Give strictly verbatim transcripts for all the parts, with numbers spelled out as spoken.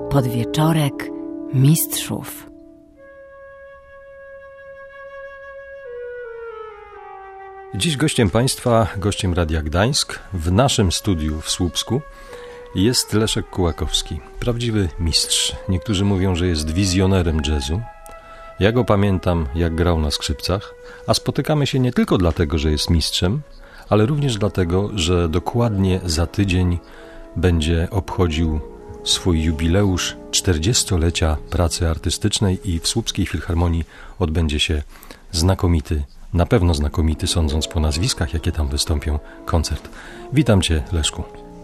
Podwieczorek mistrzów. Dziś gościem Państwa, gościem Radia Gdańsk, w naszym studiu w Słupsku jest Leszek Kułakowski, prawdziwy mistrz. Niektórzy mówią, że jest wizjonerem jazzu. Ja go pamiętam, jak grał na skrzypcach, a spotykamy się nie tylko dlatego, że jest mistrzem, ale również dlatego, że dokładnie za tydzień będzie obchodził swój jubileusz czterdziestolecia pracy artystycznej i w Słupskiej Filharmonii odbędzie się znakomity, na pewno znakomity, sądząc po nazwiskach, jakie tam wystąpią, koncert. Witam Cię, Leszku.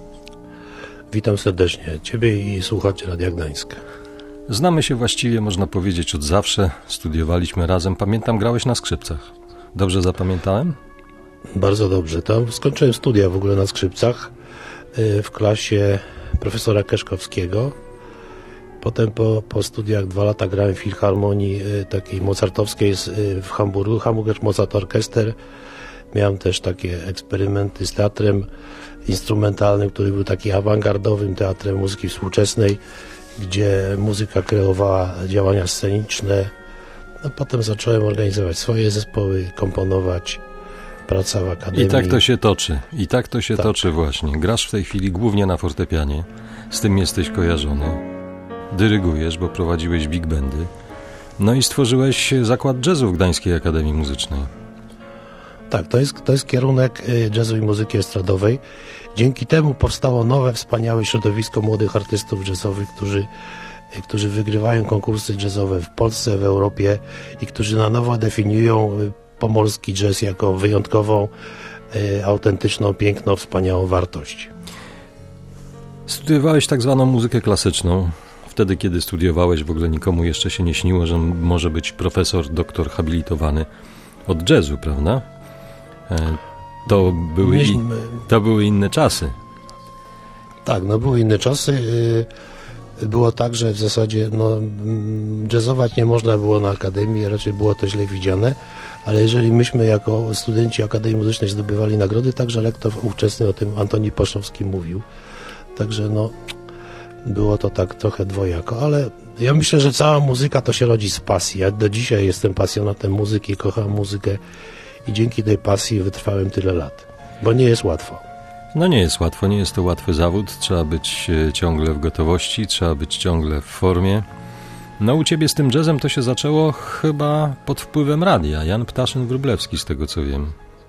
Witam serdecznie Ciebie i słuchaczy Radia Gdańsk. Znamy się właściwie, można powiedzieć, od zawsze. Studiowaliśmy razem. Pamiętam, grałeś na skrzypcach. Dobrze zapamiętałem? Bardzo dobrze. Tam skończyłem studia w ogóle na skrzypcach w klasie profesora Keszkowskiego. Potem po, po studiach dwa lata grałem w filharmonii takiej mozartowskiej w Hamburgu, Hamburger Mozart Orchester. Miałem też takie eksperymenty z teatrem instrumentalnym, który był taki awangardowym teatrem muzyki współczesnej, gdzie muzyka kreowała działania sceniczne. No, potem zacząłem organizować swoje zespoły, komponować, praca w akademii. I tak to się toczy. I tak to się tak. toczy właśnie. Grasz w tej chwili głównie na fortepianie. Z tym jesteś kojarzony. Dyrygujesz, bo prowadziłeś big bandy. No i stworzyłeś zakład jazzu w Gdańskiej Akademii Muzycznej. Tak, to jest, to jest kierunek jazzu i muzyki estradowej. Dzięki temu powstało nowe, wspaniałe środowisko młodych artystów jazzowych, którzy, którzy wygrywają konkursy jazzowe w Polsce, w Europie i którzy na nowo definiują pomorski jazz jako wyjątkową, autentyczną, piękną, wspaniałą wartość. Studiowałeś tak zwaną muzykę klasyczną. Wtedy, kiedy studiowałeś, w ogóle nikomu jeszcze się nie śniło, że może być profesor, doktor habilitowany od jazzu, prawda? To były, i, to były inne czasy. Tak, no były inne czasy. Było tak, że w zasadzie no, jazzować nie można było na akademii, raczej było to źle widziane, ale jeżeli myśmy jako studenci Akademii Muzycznej zdobywali nagrody, także lektor ówczesny o tym Antoni Paszowski mówił. Także no, było to tak trochę dwojako, ale ja myślę, że cała muzyka to się rodzi z pasji. Ja do dzisiaj jestem pasjonatem muzyki, kocham muzykę i dzięki tej pasji wytrwałem tyle lat, bo nie jest łatwo. No nie jest łatwo, nie jest to łatwy zawód, trzeba być ciągle w gotowości, trzeba być ciągle w formie. No u Ciebie z tym jazzem to się zaczęło chyba pod wpływem radia. Jan Ptaszyn-Wróblewski, z tego co wiem.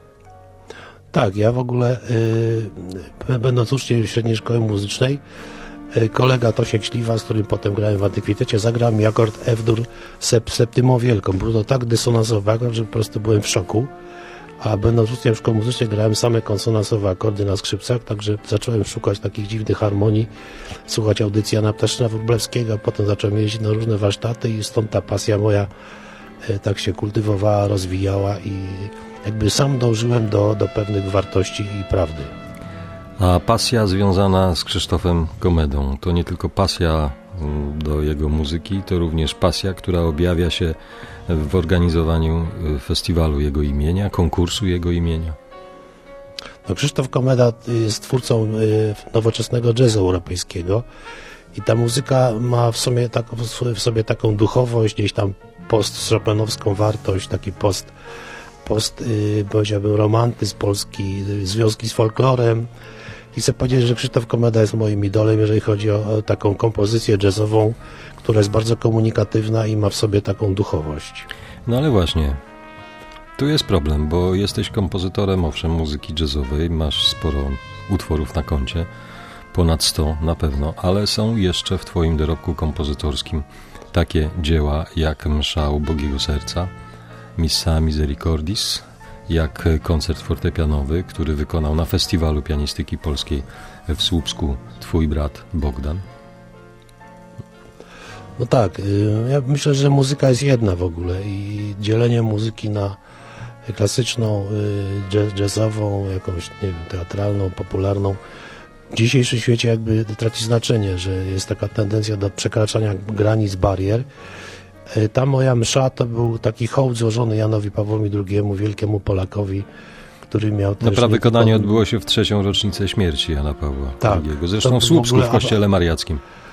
Tak, ja w ogóle yy, będąc uczniem średniej szkoły muzycznej, yy, kolega Tosiek Śliwa, z którym potem grałem w Antykwitecie, zagrał mi akord F-dur sep, septymą wielką. Był to tak dysonansowy akord, że po prostu byłem w szoku. A będąc uczniem szkoły muzycznej grałem same konsonansowe akordy na skrzypcach, także zacząłem szukać takich dziwnych harmonii, słuchać audycji Jana Ptaszyna-Wróblewskiego, a potem zacząłem jeździć na różne warsztaty i stąd ta pasja moja yy, tak się kultywowała, rozwijała i jakby sam dążyłem do, do pewnych wartości i prawdy. A pasja związana z Krzysztofem Komedą to nie tylko pasja do jego muzyki, to również pasja, która objawia się w organizowaniu festiwalu jego imienia, konkursu jego imienia. No, Krzysztof Komeda jest twórcą nowoczesnego jazzu europejskiego i ta muzyka ma w sobie, tak, w sobie taką duchowość, gdzieś tam post-chopinowską wartość, taki post post, yy, powiedziałbym, romantyzm polski, yy, związki z folklorem. I chcę powiedzieć, że Krzysztof Komeda jest moim idolem, jeżeli chodzi o, o taką kompozycję jazzową, która jest bardzo komunikatywna i ma w sobie taką duchowość. No ale właśnie, tu jest problem, bo jesteś kompozytorem, owszem, muzyki jazzowej, masz sporo utworów na koncie, ponad sto na pewno, ale są jeszcze w Twoim dorobku kompozytorskim takie dzieła jak Msza Ubogiego Serca, Missa Misericordis, jak koncert fortepianowy, który wykonał na Festiwalu Pianistyki Polskiej w Słupsku twój brat Bogdan. No tak, ja myślę, że muzyka jest jedna w ogóle i dzielenie muzyki na klasyczną, jazzową, jakąś, nie wiem, teatralną, popularną w dzisiejszym świecie jakby traci znaczenie, że jest taka tendencja do przekraczania granic, barier. Ta moja msza to był taki hołd złożony Janowi Pawłowi drugiemu, wielkiemu Polakowi, który miał też... No prawykonanie tylko... odbyło się w trzecią rocznicę śmierci Jana Pawła tak, drugiego. Zresztą w Słupsku, w, ogóle... w kościele mariackim.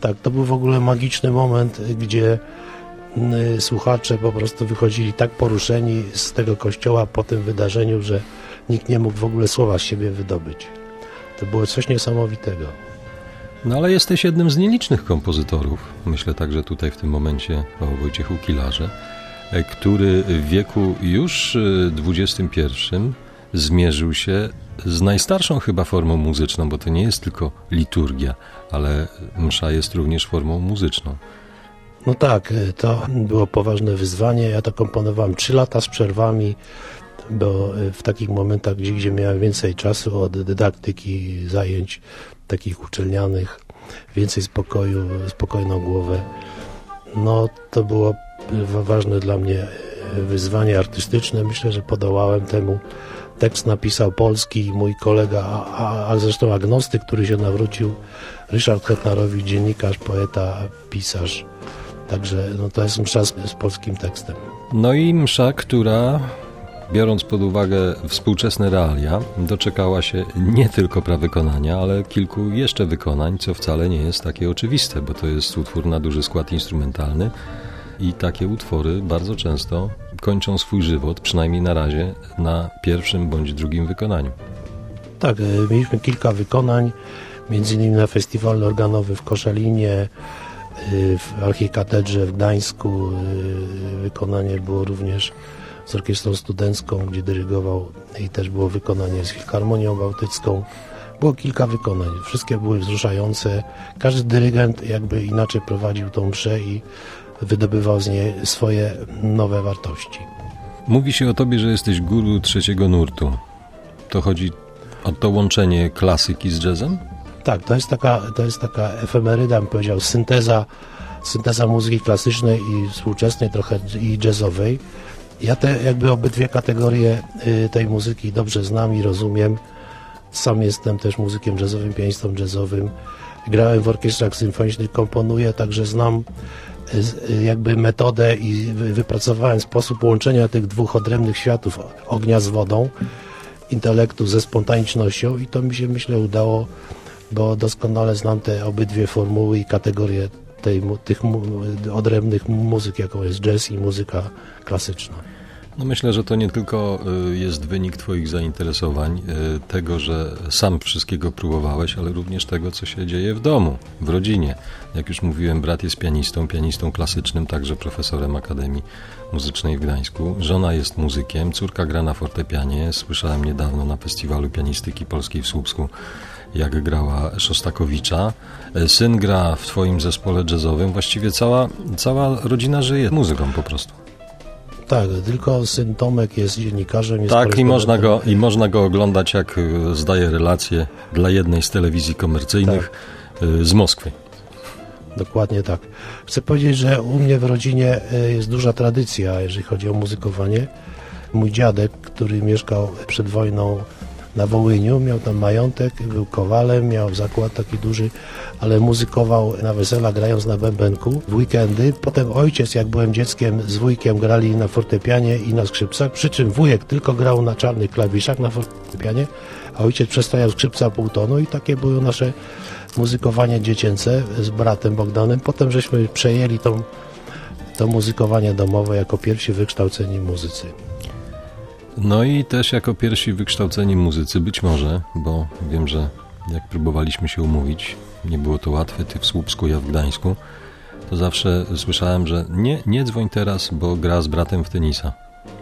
Tak, to był w ogóle magiczny moment, gdzie y, słuchacze po prostu wychodzili tak poruszeni z tego kościoła po tym wydarzeniu, że nikt nie mógł w ogóle słowa z siebie wydobyć. To było coś niesamowitego. No ale jesteś jednym z nielicznych kompozytorów, myślę także tutaj w tym momencie o Wojciechu Kilarze, który w wieku już dwudziestym pierwszym zmierzył się z najstarszą chyba formą muzyczną, bo to nie jest tylko liturgia, ale msza jest również formą muzyczną. No tak, to było poważne wyzwanie. Ja to komponowałem trzy lata z przerwami, bo w takich momentach, gdzie, gdzie miałem więcej czasu od dydaktyki, zajęć takich uczelnianych, więcej spokoju, spokojną głowę, no to było ważne dla mnie wyzwanie artystyczne. Myślę, że podołałem temu. Tekst napisał polski mój kolega, a, a zresztą agnostyk, który się nawrócił, Ryszard Hetnarowicz, dziennikarz, poeta, pisarz. Także no, to jest msza z, z polskim tekstem. No i msza, która, biorąc pod uwagę współczesne realia, doczekała się nie tylko prawykonania, ale kilku jeszcze wykonań, co wcale nie jest takie oczywiste, bo to jest utwór na duży skład instrumentalny i takie utwory bardzo często kończą swój żywot, przynajmniej na razie, na pierwszym bądź drugim wykonaniu. Tak, mieliśmy kilka wykonań, między innymi na festiwalu organowym w Koszalinie, w Archikatedrze w Gdańsku. Wykonanie było również z orkiestrą studencką, gdzie dyrygował, i też było wykonanie z Filharmonią Bałtycką. Było kilka wykonań, wszystkie były wzruszające. Każdy dyrygent jakby inaczej prowadził tą mszę i wydobywał z niej swoje nowe wartości. Mówi się o tobie, że jesteś guru trzeciego nurtu. To chodzi o to łączenie klasyki z jazzem? Tak, to jest taka, to jest taka efemeryda, bym powiedział, synteza, synteza muzyki klasycznej i współczesnej, trochę i jazzowej. Ja te jakby obydwie kategorie y, tej muzyki dobrze znam i rozumiem. Sam jestem też muzykiem jazzowym, pianistą jazzowym. Grałem w orkiestrach symfonicznych, komponuję, także znam y, jakby metodę i wypracowałem sposób łączenia tych dwóch odrębnych światów, ognia z wodą, intelektu ze spontanicznością, i to mi się, myślę, udało, bo doskonale znam te obydwie formuły i kategorie tej, tych odrębnych muzyk, jaką jest jazz i muzyka klasyczna. No myślę, że to nie tylko jest wynik twoich zainteresowań, tego, że sam wszystkiego próbowałeś, ale również tego, co się dzieje w domu, w rodzinie. Jak już mówiłem, brat jest pianistą, pianistą klasycznym, także profesorem Akademii Muzycznej w Gdańsku. Żona jest muzykiem, córka gra na fortepianie. Słyszałem niedawno na Festiwalu Pianistyki Polskiej w Słupsku, jak grała Szostakowicza. Syn gra w twoim zespole jazzowym. Właściwie cała, cała rodzina żyje muzyką po prostu. Tak, tylko syn Tomek jest dziennikarzem. Jest tak, i można, go, i można go oglądać, jak zdaje relacje dla jednej z telewizji komercyjnych tak. z Moskwy. Dokładnie tak. Chcę powiedzieć, że u mnie w rodzinie jest duża tradycja, jeżeli chodzi o muzykowanie. Mój dziadek, który mieszkał przed wojną na Wołyniu, miał tam majątek, był kowalem, miał zakład taki duży, ale muzykował na wesela, grając na bębenku w weekendy. Potem ojciec, jak byłem dzieckiem, z wujkiem grali na fortepianie i na skrzypcach, przy czym wujek tylko grał na czarnych klawiszach na fortepianie, a ojciec przestawiał skrzypca pół tonu, i takie było nasze muzykowanie dziecięce z bratem Bogdanem. Potem żeśmy przejęli tą, to muzykowanie domowe jako pierwsi wykształceni muzycy. No i też jako pierwsi wykształceni muzycy, być może, bo wiem, że jak próbowaliśmy się umówić, nie było to łatwe, ty w Słupsku, ja w Gdańsku, to zawsze słyszałem, że nie, nie dzwoń teraz, bo gra z bratem w tenisa.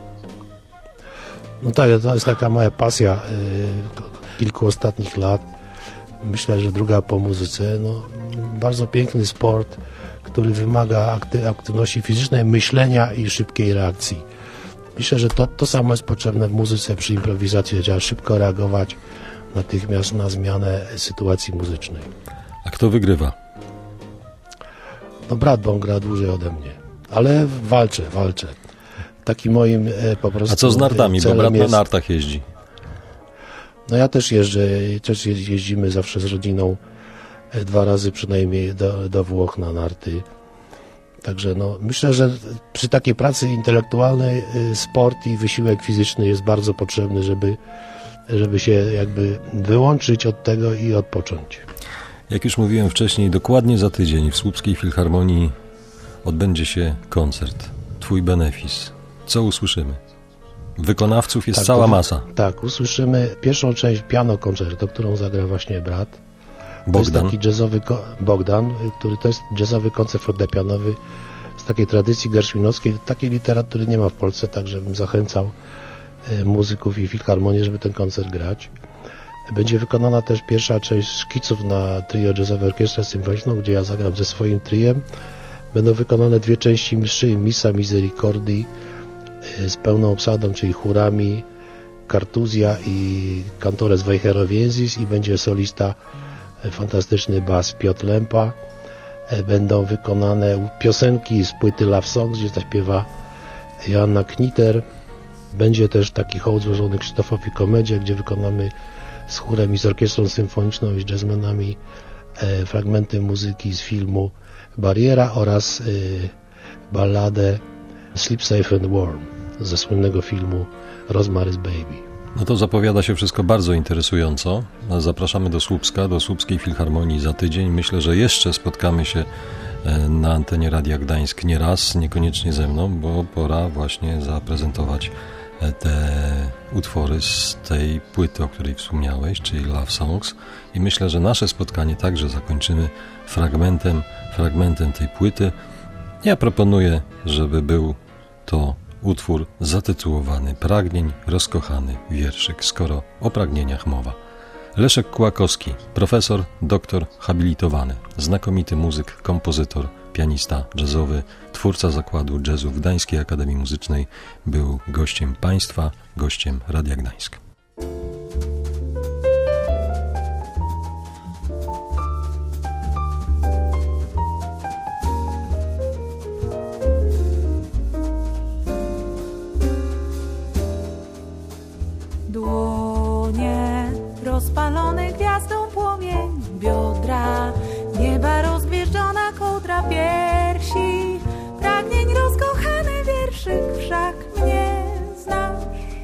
No tak, to jest taka moja pasja y, kilku ostatnich lat. Myślę, że druga po muzyce. No, bardzo piękny sport, który wymaga akty, aktywności fizycznej, myślenia i szybkiej reakcji. Myślę, że to, to samo jest potrzebne w muzyce przy improwizacji. Trzeba szybko reagować natychmiast na zmianę sytuacji muzycznej. A kto wygrywa? No brat, bo on gra dłużej ode mnie. Ale walczę, walczę. Taki moim e, po prostu. A co z nartami? Bo brat jest... na nartach jeździ. No ja też jeżdżę, też jeździmy zawsze z rodziną e, dwa razy przynajmniej do, do Włoch na narty. Także no, myślę, że przy takiej pracy intelektualnej e, sport i wysiłek fizyczny jest bardzo potrzebny, żeby, żeby się jakby wyłączyć od tego i odpocząć. Jak już mówiłem wcześniej, dokładnie za tydzień w Słupskiej Filharmonii odbędzie się koncert. Twój benefis. Co usłyszymy? Wykonawców jest tak, cała masa. Tak, usłyszymy pierwszą część piano koncerto, którą zagra właśnie brat. To Bogdan. jest taki jazzowy Bogdan, który to jest jazzowy koncert fortepianowy z takiej tradycji gerszwinowskiej. Takiej literatury nie ma w Polsce, także bym zachęcał muzyków i filharmonię, żeby ten koncert grać. Będzie wykonana też pierwsza część szkiców na trio jazzowe orkiestrę symfoniczną, gdzie ja zagram ze swoim triem. Będą wykonane dwie części mszy, Missa Misericordii z pełną obsadą, czyli chórami Kartuzja i Cantores Weicherowiensis, i będzie solista fantastyczny bas Piotr Lempa. Będą wykonane piosenki z płyty Love Songs, gdzie zaśpiewa Joanna Kniter. Będzie też taki hołd złożony Krzysztofowi Komedzie, gdzie wykonamy z chórem i z orkiestrą symfoniczną i z jazzmenami e, fragmenty muzyki z filmu Bariera oraz e, balladę Sleep Safe and Warm ze słynnego filmu Rosemary's Baby. No to zapowiada się wszystko bardzo interesująco. Zapraszamy do Słupska, do Słupskiej Filharmonii za tydzień. Myślę, że jeszcze spotkamy się na antenie Radia Gdańsk nie raz, niekoniecznie ze mną, bo pora właśnie zaprezentować te utwory z tej płyty, o której wspomniałeś, czyli Love Songs, i myślę, że nasze spotkanie także zakończymy fragmentem, fragmentem tej płyty. Ja proponuję, żeby był to utwór zatytułowany Pragnień, rozkochany wierszyk, skoro o pragnieniach mowa. Leszek Kułakowski, profesor, doktor, habilitowany, znakomity muzyk, kompozytor, pianista jazzowy, twórca zakładu jazzu w Gdańskiej Akademii Muzycznej, był gościem Państwa, gościem Radia Gdańsk. Dłonie rozpalone gwiazdą płomień, biodra nieba rozgwieżdżona kołdra piersi, pragnień rozkochany wierszyk wszak mnie znasz.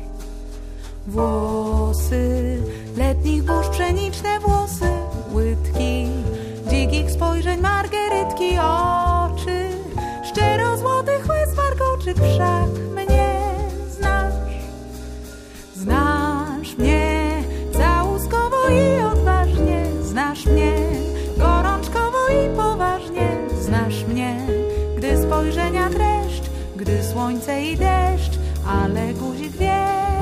Włosy letnich burz, pszeniczne włosy, łydki dzikich spojrzeń margerytki, oczy szczero złotych łez warkoczyk wszak mnie znasz. Znasz mnie całuskowo i odważnie, znasz mnie gorączkowo i poważnie, znasz mnie, gdy spojrzenia dreszcz, gdy słońce i deszcz, ale guzik wiesz.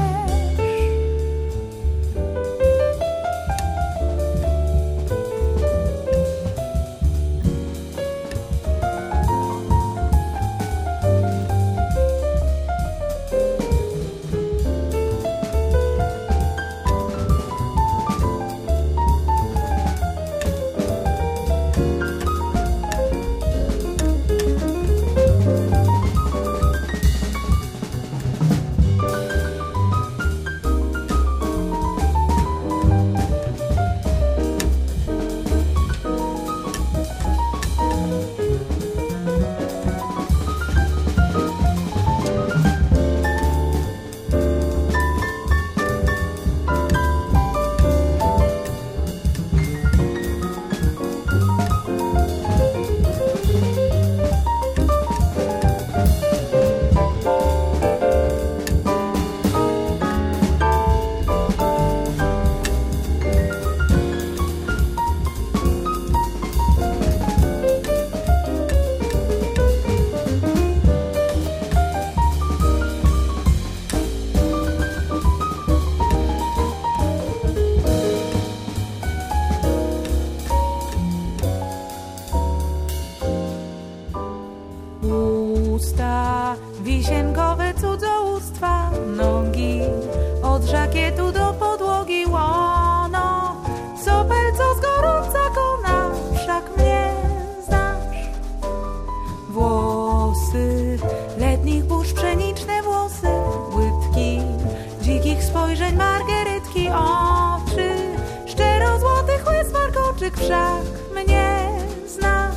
Usta wisienkowe cudzołóstwa, nogi od żakietu do podłogi, łono sopel, co z gorąca kona, wszak mnie znasz. Włosy letnich burz, pszeniczne włosy, łydki dzikich spojrzeń margerytki, oczy szczero złotych łez warkoczyk, wszak mnie znasz.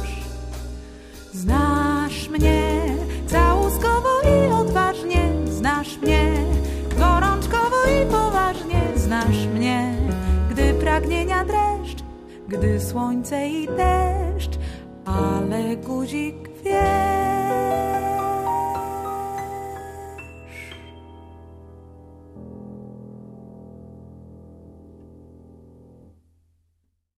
Znasz mnie całuskowo i odważnie, znasz mnie gorączkowo i poważnie, znasz mnie, gdy pragnienia dreszcz, gdy słońce i deszcz, ale guzik